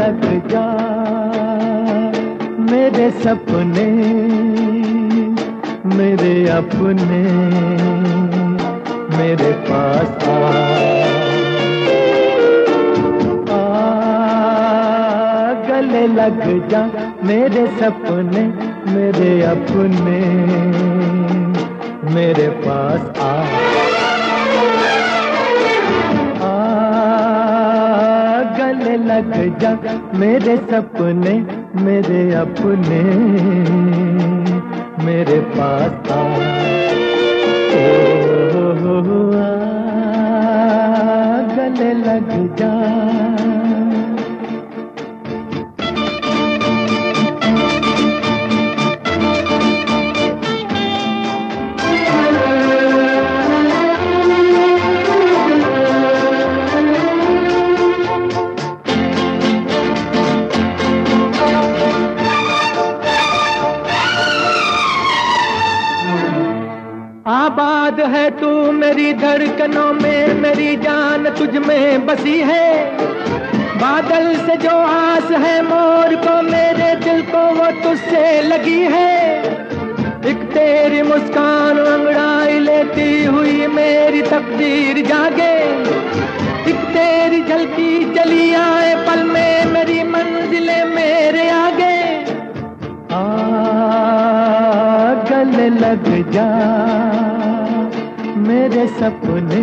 लग जा मेरे सपने मेरे अपने मेरे पास आ गले लग जा मेरे सपने मेरे अपने मेरे पास आ गले लग जा मेरे सपने मेरे अपने मेरे पास आ गले लग जा। आबाद है तू मेरी धड़कनों में, मेरी जान तुझ में बसी है। बादल से जो आस है मोर को, मेरे दिल को वो तुझसे लगी है। एक तेरी मुस्कान अंगड़ाई लेती हुई मेरी तकदीर जागे। एक तेरी झलकी चली आए पल में मेरी मंजिलें मेरे आगे। गले लग जा मेरे सपने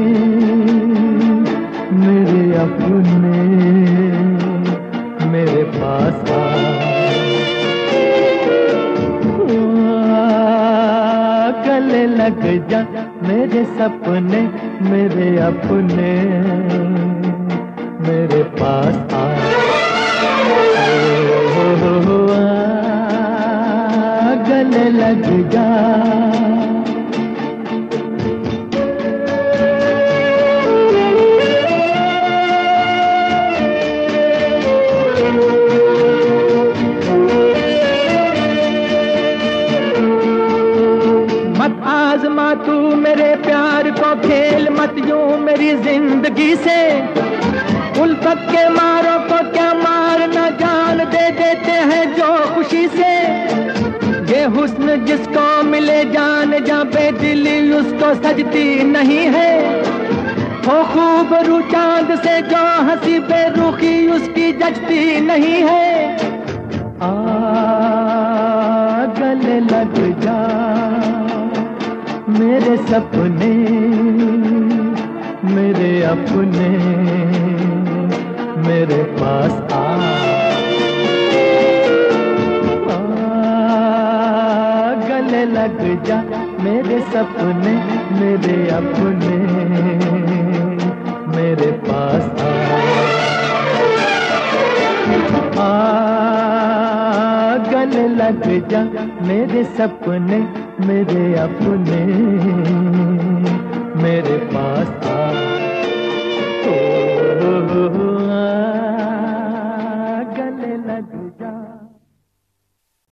मेरे अपने मेरे पास आ गले लग जा मेरे सपने मेरे अपने मेरे पास आ गले लग जा। मत आजमा तू मेरे प्यार को खेल मत यूं मेरी जिंदगी से। उल्फत के मारों को क्या मारना जान दे देते हैं जो खुशी से। ये हुस्न जिसको मिले जान जा बेदिली उसको सजती नहीं है। हो खूब रू चांद से जो हंसी बेरुखी उसकी जचती नहीं है। गले लग जा मेरे सपने मेरे अपने मेरे पास आ गले लग जा मेरे सपने मेरे अपने मेरे पास आ गले लग जा मेरे सपने मेरे अपने मेरे पास आ।